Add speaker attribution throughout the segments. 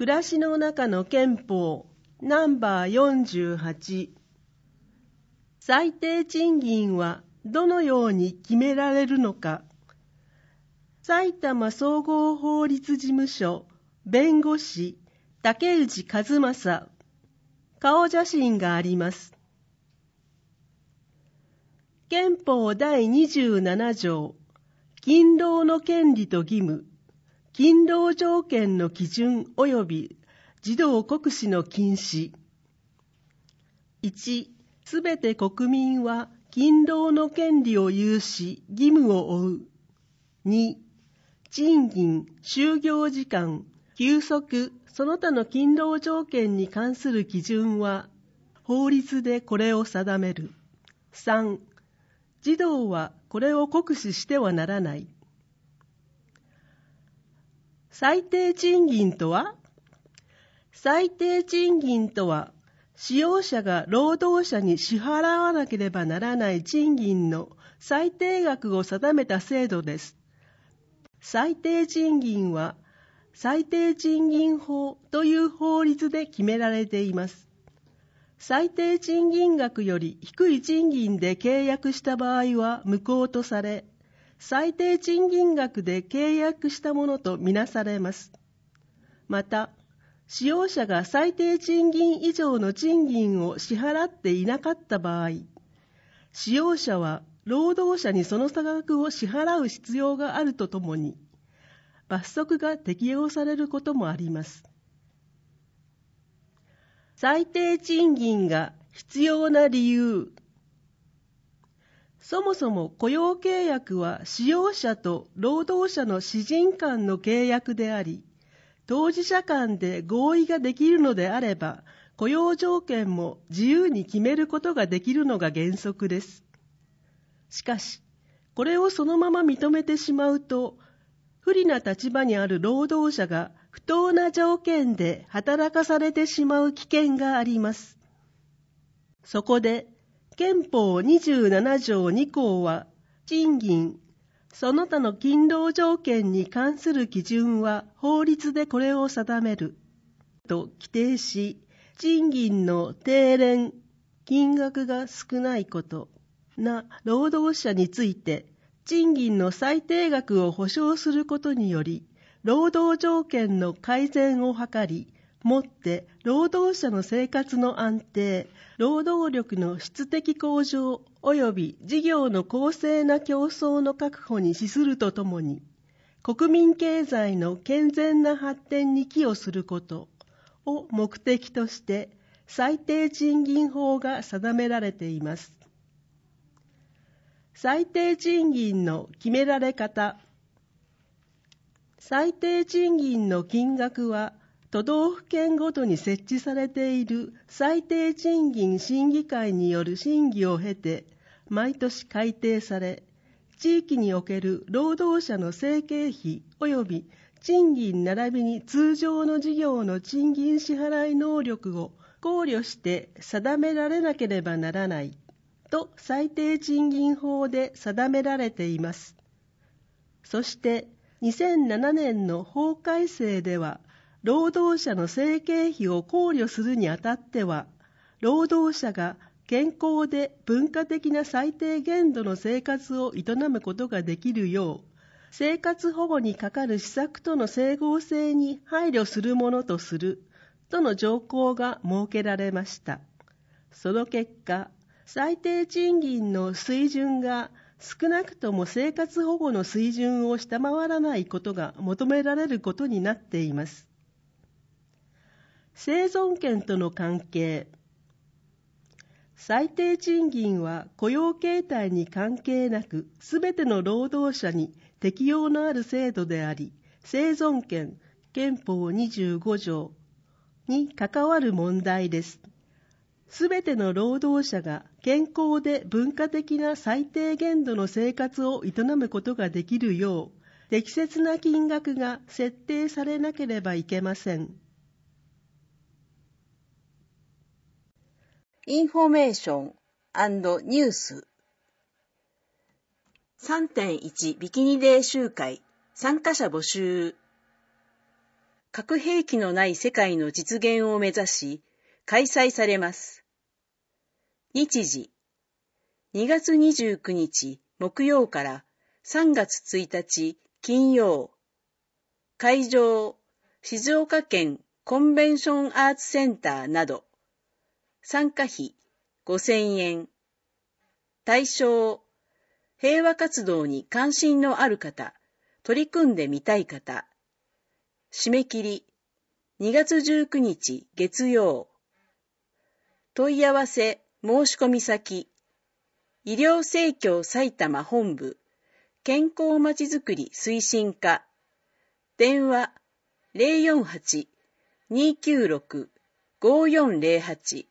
Speaker 1: 暮らしの中の憲法ナンバー48。最低賃金はどのように決められるのか。埼玉総合法律事務所弁護士竹内和正。顔写真があります。憲法第27条、勤労の権利と義務、勤労条件の基準及び児童酷使の禁止。1、すべて国民は勤労の権利を有し、義務を負う。2、賃金、就業時間、休息、その他の勤労条件に関する基準は、法律でこれを定める。3、児童はこれを酷使してはならない。最低賃金とは？最低賃金とは、使用者が労働者に支払わなければならない賃金の最低額を定めた制度です。最低賃金は、最低賃金法という法律で決められています。最低賃金額より低い賃金で契約した場合は無効とされ、最低賃金額で契約したものとみなされます。また、使用者が最低賃金以上の賃金を支払っていなかった場合、使用者は労働者にその差額を支払う必要があるとともに、罰則が適用されることもあります。最低賃金が必要な理由。そもそも雇用契約は使用者と労働者の私人間の契約であり、当事者間で合意ができるのであれば、雇用条件も自由に決めることができるのが原則です。しかし、これをそのまま認めてしまうと、不利な立場にある労働者が不当な条件で働かされてしまう危険があります。そこで、憲法27条2項は、賃金、その他の勤労条件に関する基準は法律でこれを定めると規定し、賃金の低廉、金額が少ないことな労働者について、賃金の最低額を保障することにより、労働条件の改善を図り、もって労働者の生活の安定、労働力の質的向上及び事業の公正な競争の確保に資するとともに、国民経済の健全な発展に寄与することを目的として最低賃金法が定められています。最低賃金の決められ方。最低賃金の金額は、都道府県ごとに設置されている最低賃金審議会による審議を経て、毎年改定され、地域における労働者の生計費及び賃金並びに通常の事業の賃金支払い能力を考慮して定められなければならないと最低賃金法で定められています。そして2007年の法改正では、労働者の生計費を考慮するにあたっては、労働者が健康で文化的な最低限度の生活を営むことができるよう、生活保護にかかる施策との整合性に配慮するものとするとの条項が設けられました。その結果、最低賃金の水準が少なくとも生活保護の水準を下回らないことが求められることになっています。生存権との関係。最低賃金は雇用形態に関係なく、すべての労働者に適用のある制度であり、生存権、憲法25条に関わる問題です。すべての労働者が健康で文化的な最低限度の生活を営むことができるよう、適切な金額が設定されなければいけません。
Speaker 2: インフォメーション&ニュース 3.1 ビキニデー集会参加者募集核兵器のない世界の実現を目指し、開催されます。日時、2月29日木曜から3月1日金曜。会場、静岡県コンベンションアーツセンターなど。参加費5000円。対象、平和活動に関心のある方、取り組んでみたい方。締め切り、2月19日月曜。問い合わせ申し込み先、医療生協埼玉本部、健康まちづくり推進課。電話048-296-5408。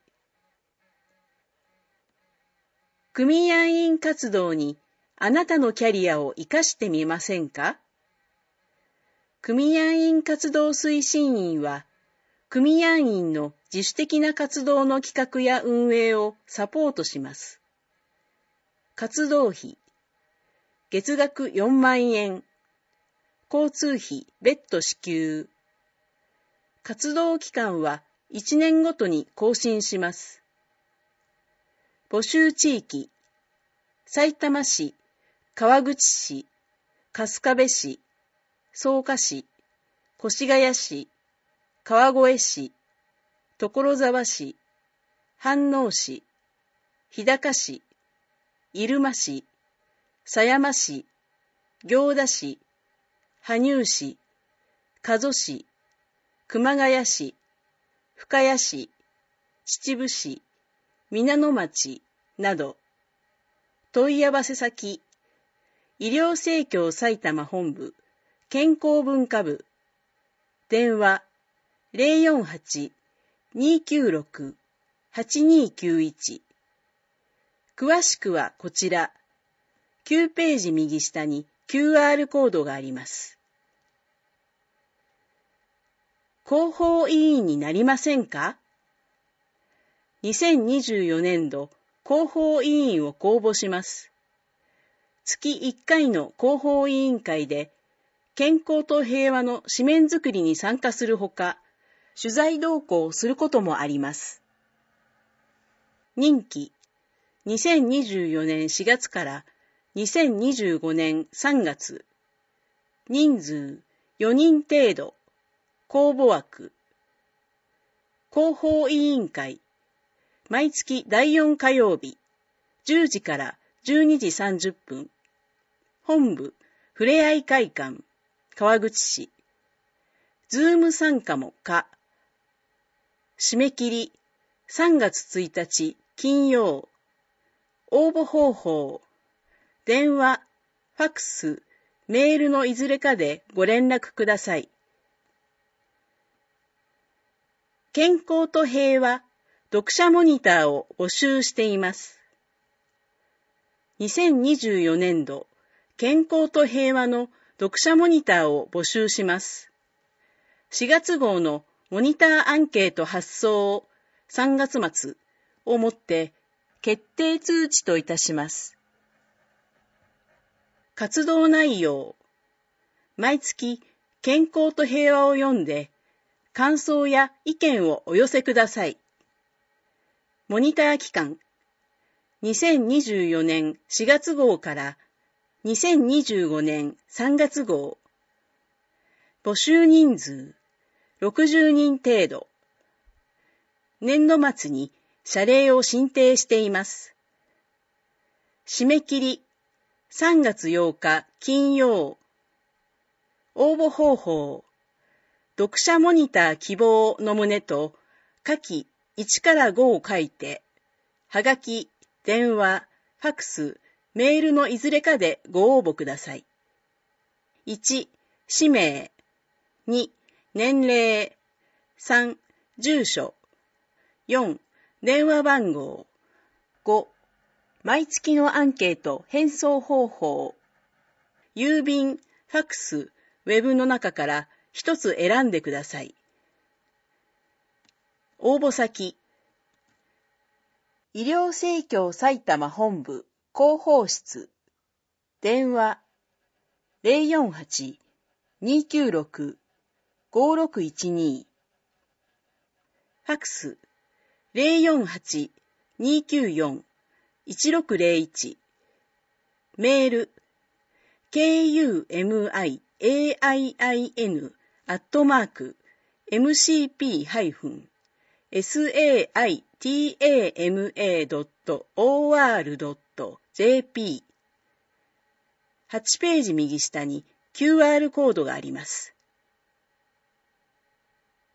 Speaker 2: 組合員活動にあなたのキャリアを生かしてみませんか？組合員活動推進員は、組合員の自主的な活動の企画や運営をサポートします。活動費、月額4万円。交通費別途支給。活動期間は1年ごとに更新します。募集地域、さいたま市、川口市、春日部市、草加市、越谷市、川越市、所沢市、飯能市、日高市、入間市、狭山市、行田市、羽生市、加須市、熊谷市、深谷市、秩父市、皆野町など。問い合わせ先、医療生協埼玉本部、健康文化部。電話048-296-8291。詳しくはこちら。9ページ右下に QR コードがあります。広報委員になりませんか？ 2024年度広報委員を公募します。月1回の広報委員会で、健康と平和の紙面作りに参加するほか、取材同行することもあります。任期、2024年4月から2025年3月。人数、4人程度。公募枠。広報委員会。毎月第4火曜日、10時から12時30分。本部、ふれあい会館、川口市。ズーム参加も可。締め切り、3月1日金曜。応募方法、電話、ファクス、メールのいずれかでご連絡ください。健康と平和、読者モニターを募集しています。2024年度、健康と平和の読者モニターを募集します。4月号のモニターアンケート発送を3月末をもって決定通知といたします。活動内容、毎月健康と平和を読んで感想や意見をお寄せください。モニター期間、2024年4月号から2025年3月号。募集人数、60人程度。年度末に謝礼を申請しています。締め切り、3月8日金曜。応募方法、読者モニター希望の旨と下記1から5を書いて、はがき、電話、ファクス、メールのいずれかでご応募ください。1、氏名。2、年齢。3、住所。4、電話番号。5、毎月のアンケート返送方法。郵便、ファクス、ウェブの中から一つ選んでください。応募先。医療生協埼玉本部広報室。電話 5612。ファクス 048-294-1601。メール kumian-mictama.or.jp。8ページ右下に QR コードがあります。